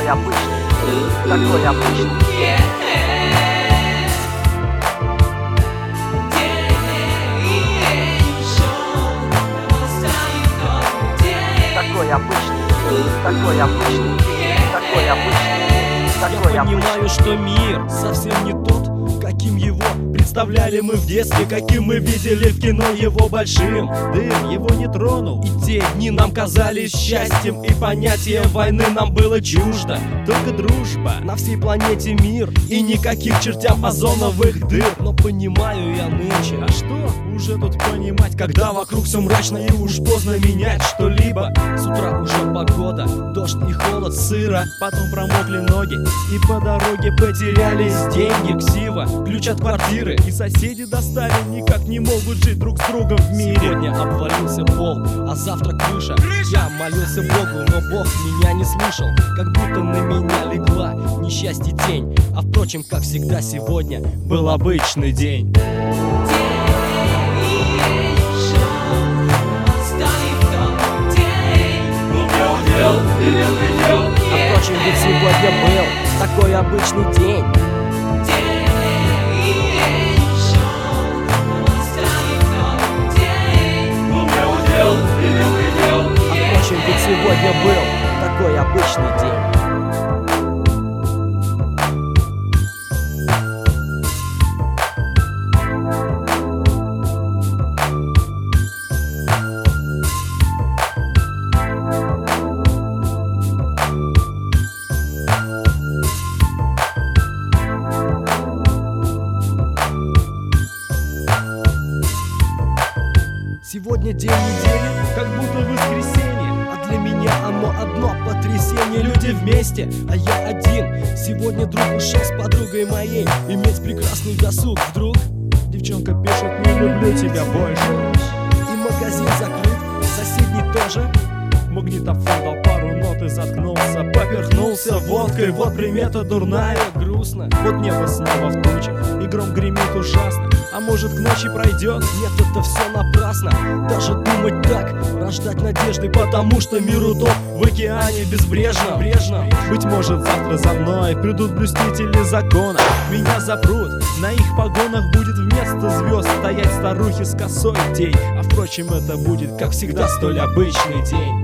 Такой обычный, такой обычный. Такой обычный, такой обычный, такой обычный, такой Я обычный. понимаю, что мир совсем не тот, каким его представляли мы в детстве, каким мы видели в кино его большим. Дым его не тронул, и те дни нам казались счастьем, и понятие войны нам было чуждо. Только дружба на всей планете мир, и никаких чертям озоновых дыр. Но понимаю я нынче, а что уже тут понимать, когда вокруг все мрачно и уж поздно менять что-либо. С утра уже погода, дождь и холод, сыро, потом промокли ноги, и по дороге потерялись деньги, ксива, ключ от квартиры. И соседи достали, никак не могут жить друг с другом в мире. Сегодня обвалился пол, а завтра крыша. Я молился Богу, но Бог меня не слышал, как будто на меня легла несчастье тень. А впрочем, как всегда, сегодня был обычный день. А впрочем, ведь сегодня был такой обычный день. А впрочем, ведь сегодня был такой обычный день. Сегодня день недели, как будто воскресенье, а для меня оно одно потрясение. Люди вместе, а я один. Сегодня друг ушел с подругой моей иметь прекрасный досуг. Вдруг девчонка пишет: не люблю тебя больше. И магазин закрыт, соседний тоже. Магнитофон дал пару нот и заткнулся, поперхнулся водкой. Вот примета дурная, грустно. Вот небо снова в тучах, и гром гремит ужасно. А может, к ночи пройдет? Нет, это все напрасно. Даже думать так, рождать надежды, потому что мир утоп в океане безбрежно. Быть может, завтра за мной придут блюстители закона. Меня запрут, на их погонах будет вместо звезд стоять старухи с косой тень. А впрочем, это будет, как всегда, столь обычный день.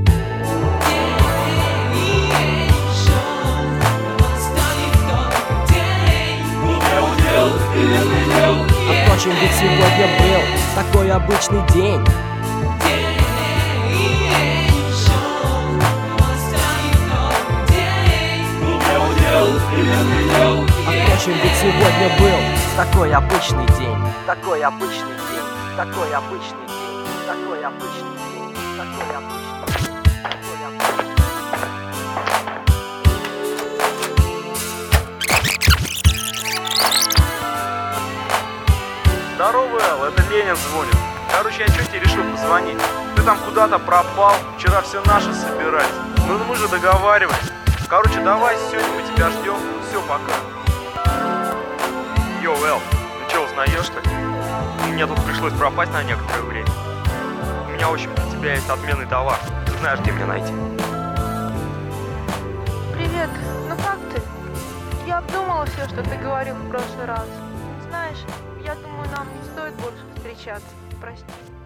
А впрочем, ведь сегодня был такой обычный день. А впрочем, ведь сегодня был такой обычный день. Такой обычный день. Такой обычный день. Такой обычный день. Такой обычный день. Здорово, Эл, это Ленин звонит. Короче, я чё тебе решил позвонить? Ты там куда-то пропал, вчера все наши собирались. Ну мы же договаривались. Короче, давай, сегодня мы тебя ждем. Все, пока. Йоу, Эл, ну чё, узнаешь, что ли? Мне тут пришлось пропасть на некоторое время. У меня, в общем, для тебя есть отменный товар. Ты знаешь, где меня найти. Привет, ну как ты? Я обдумала все, что ты говорил в прошлый раз. Знаешь, я думаю, нам не стоит больше встречаться. Прости.